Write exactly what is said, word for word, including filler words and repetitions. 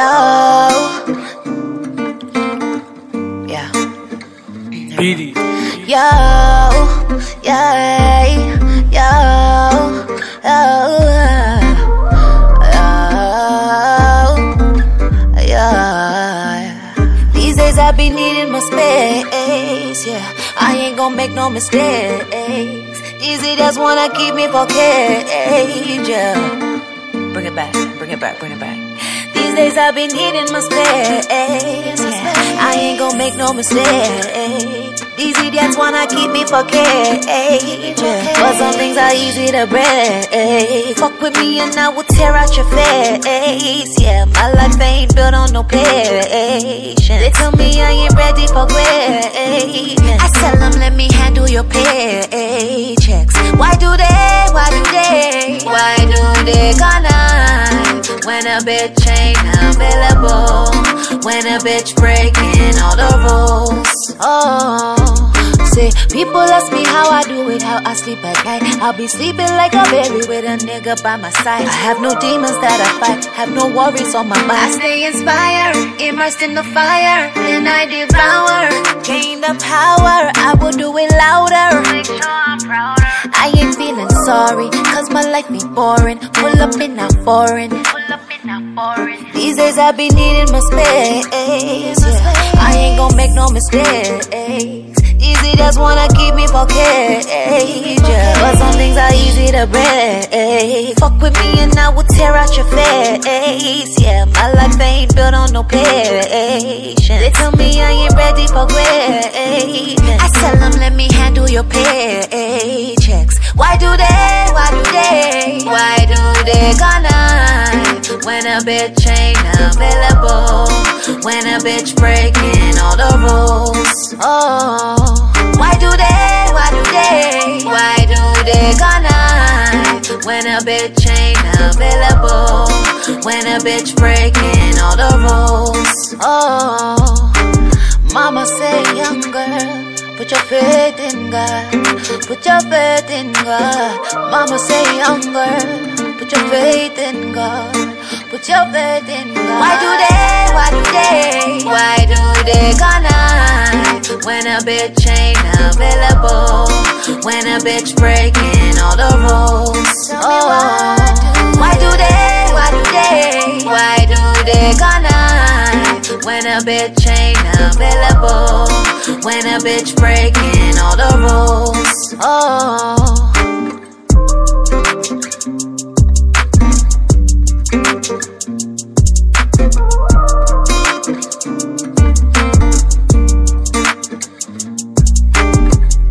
Yo, yeah. Beatty. Yo, yeah, yo, yo, yo, yo. These days I be needing my space, yeah. I ain't gon' make no mistakes. Easy just wanna keep me focused, yeah. Bring it back, bring it back, bring it back. These days I be needing my space, yeah. I ain't gon' make no mistake. These idiots wanna keep me focused, yeah. But some things are easy to break. Fuck with me and I will tear out your face, yeah. My life ain't built on no patience. They tell me I ain't ready for greatness. I tell them let me handle your paychecks. Why do they, why do they, why do they gonna? When a bitch ain't available, when a bitch breaking all the rules. Oh, say people ask me how I do it, how I sleep at night. I'll be sleeping like a baby with a nigga by my side. I have no demons that I fight, have no worries on my mind. I stay inspired, immersed in the fire, then I devour. Gain the power, I will do it louder. Make sure I'm prouder. I ain't feeling sorry, cause my life ain't boring. Pull up and not foreign. Pull up and not foreign. These days I be needing my space, yeah. I ain't gon' make no mistakes. Easy just wanna keep me focused, yeah. But some things are easy to break. Fuck with me and I will tear out your face, yeah. My life ain't built on no patience. They tell me I ain't ready for greatness. I tell them let me handle your paychecks. Why do they, why do they, why do they gonna? When a bitch ain't available, when a bitch breaking all the rules. Oh, why do they, why do they, why do they gonna? When a bitch ain't available, when a bitch breaking all the rules. Oh, mama say young girl, put your faith in God, put your faith in God. Mama say young girl, put your faith in God, put your faith in God. Why do they, why do they, why do they gonna? When a bitch ain't available, when a bitch breaking all the rules. Oh, why do they, why do they, why do they gonna? When a bitch ain't available, when a bitch breaking all the rules. Oh.